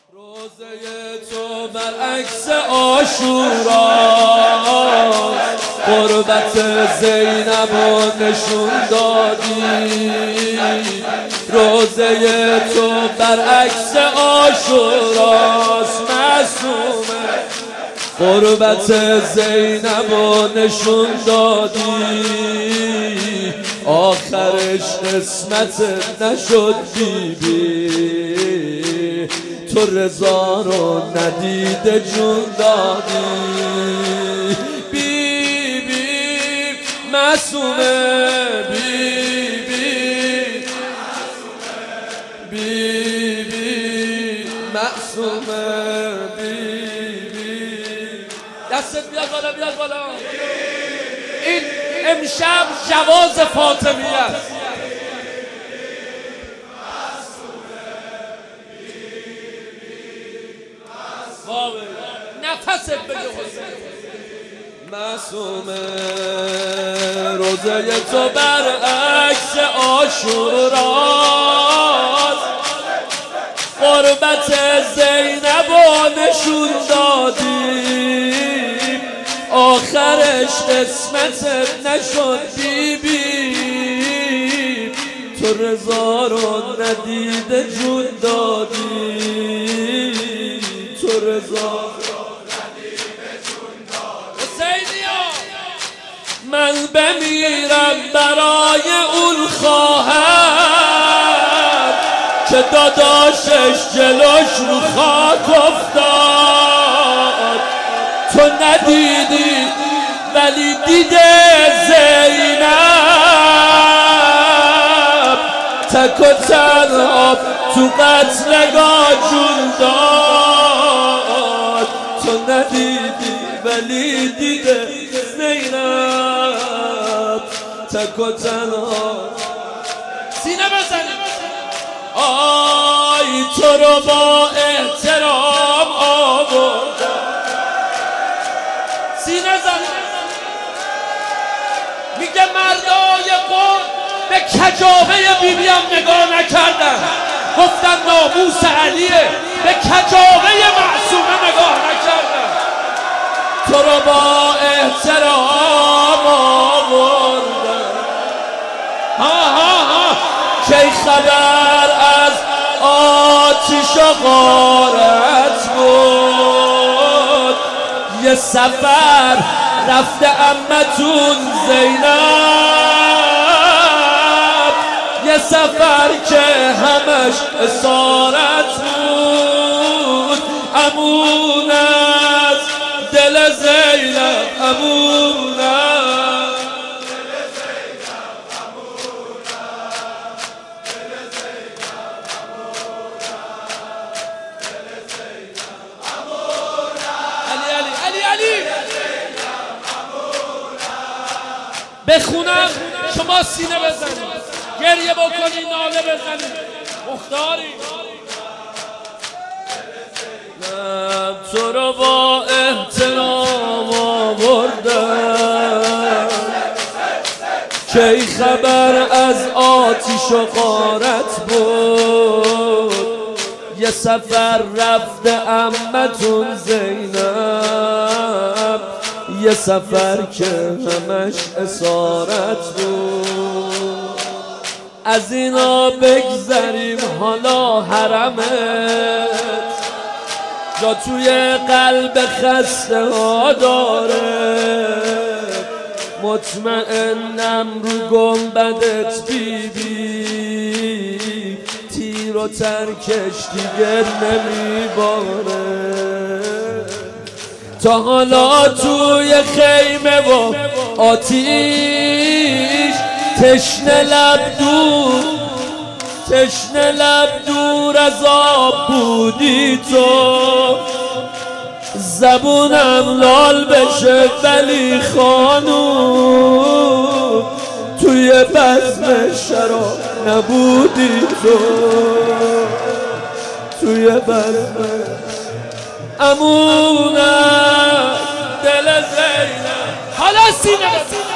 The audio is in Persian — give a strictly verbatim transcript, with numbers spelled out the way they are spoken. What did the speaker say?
روزه تو برعکس عاشورا قربت زینب رو نشون دادی. روزه تو برعکس عاشوراست معصومه، قربت زینب رو نشون دادی. آخرش قسمت نشد بی بی، تو رضا رو ندیده جون دادی. بی بی معصومه، بی بی بی بی معصومه، بی بی. دستت بیاد بالا، بیاد بالا. این امشب جواز فاطمیه است. نفست بگه حسین معصومه. روزه تو برعکس عاشوراست، قربت زینب رو نشون دادی. آخرش قسمت نشد بی بی، تو رضا رو ندیده جون دادی. تو رضا من بمیرم برای اون خواهر که داداشش جلوش رو خاک افتاد. تو ندیدی ولی دیده زینب، تک و تنها تو قتلگاه جون داد. تو ندیدی ولی دیده زینب، تک و تنها. سینه بزنید. آی تو رو با احترام آوردم. سینه زنید. میگه مردای قوم به کجاوه بی بی هم نگاه نکردن، گفتن ناموس علیه، به کجاوه معصومه نگاه نکردن. تو رو با احترام آوردن. ها ها ها کی خبر از آتش و غارت بود؟ یه سفر رفته عمتون زینب، یه سفر که همش اسارت بود. امون از دل زینب، امون از دل زینب، امون از دل زینب، امون از دل زینب، امون از علی علی علی علی بخونم شما سینه بزنید، گریه بکنید، ناله بزنید. مختاری تو رو با احترام آوردم، کی خبر از آتش و غارت بود؟ یه سفر رفته عمتون زینب، یه سفر که همش اسارت بود. از اینا بگذریم، حالا حرمت جا توی قلب خسته ها داره. مطمئنم رو گنبدت بی بی، تیر و ترکش دیگر نمیباره. تا حالا توی خیمه و آتیش تشنه لب دور، تشنه لب دور از آب بودی تو. زبونم لال بشه ولی خانوم، توی بزم شراب نبودی تو. توی بزم امونم دل زینب. حالا سینه